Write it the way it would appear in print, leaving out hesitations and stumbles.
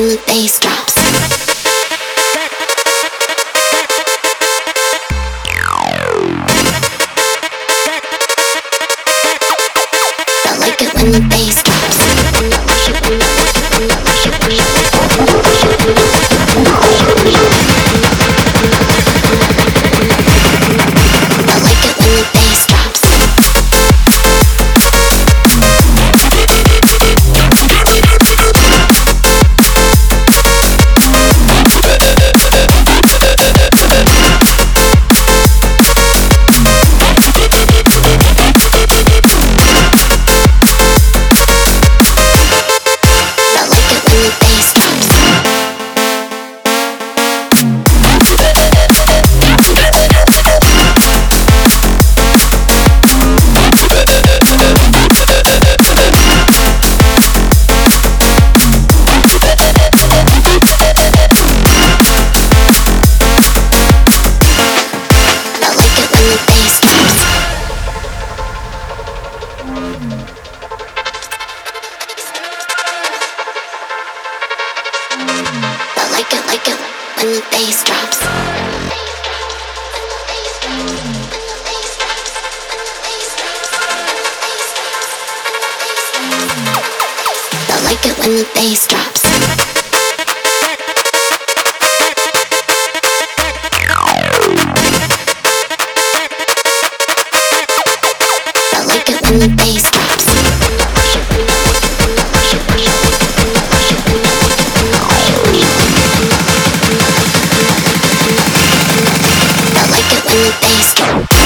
the bass drops. I like it when the bass drops. Like it when the bass drops. I like it when the bass drops. I like it when the bass drops. I like it when the bass drops.